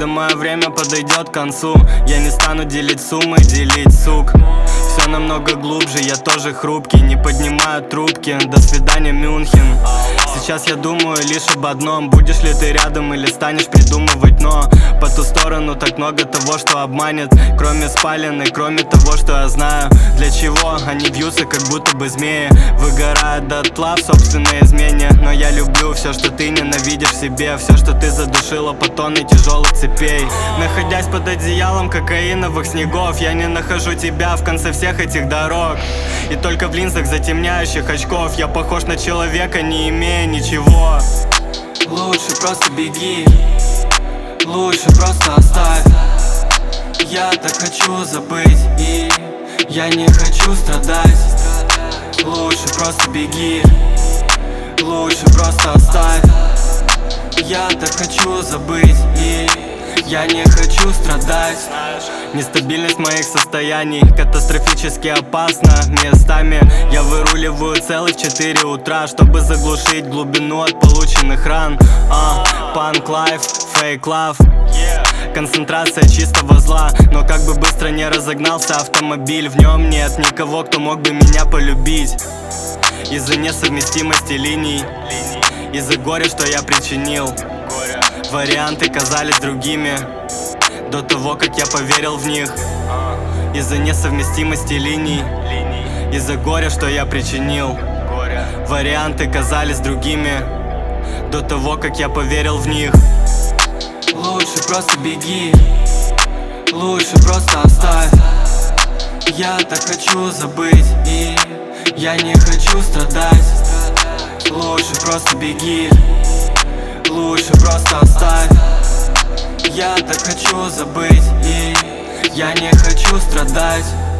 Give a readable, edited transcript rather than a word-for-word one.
когда мое время подойдет к концу, я не стану делить суммы, делить сук. Все намного глубже, я тоже хрупкий, не поднимаю трубки, до свидания, Мюнхен. Сейчас я думаю лишь об одном: будешь ли ты рядом или станешь придумывать, но по ту сторону так много того, что обманет. Кроме спален и кроме того, что я знаю, для чего они вьются, как будто бы змеи, выгорают дотла в собственной измене. Но я люблю все, что ты ненавидишь в себе, все, что ты задушила по тонны тяжелых цепей. Находясь под одеялом кокаиновых снегов, я не нахожу тебя в конце всех этих дорог. И только в линзах затемняющих очков я похож на человека, не имея ничего. Лучше просто беги, лучше просто оставь. Я так хочу забыть, и я не хочу страдать. Лучше просто беги, лучше просто оставь. Я так хочу забыть, и я не хочу страдать. Нестабильность моих состояний катастрофически опасна. Местами я выруливаю целых 4 утра, чтобы заглушить глубину от полученных ран. Панк лайф, фейк лав, концентрация чистого зла. Но как бы быстро не разогнался автомобиль, в нем нет никого, кто мог бы меня полюбить. Из-за несовместимости линий, из-за горя, что я причинил, варианты казались другими до того, как я поверил в них. Из-за несовместимости линий, из-за горя, что я причинил, варианты казались другими до того, как я поверил в них. Лучше просто беги, лучше просто оставь. Я так хочу забыть, и я не хочу страдать. Лучше просто беги, лучше просто оставь. Я так хочу забыть, и я не хочу страдать.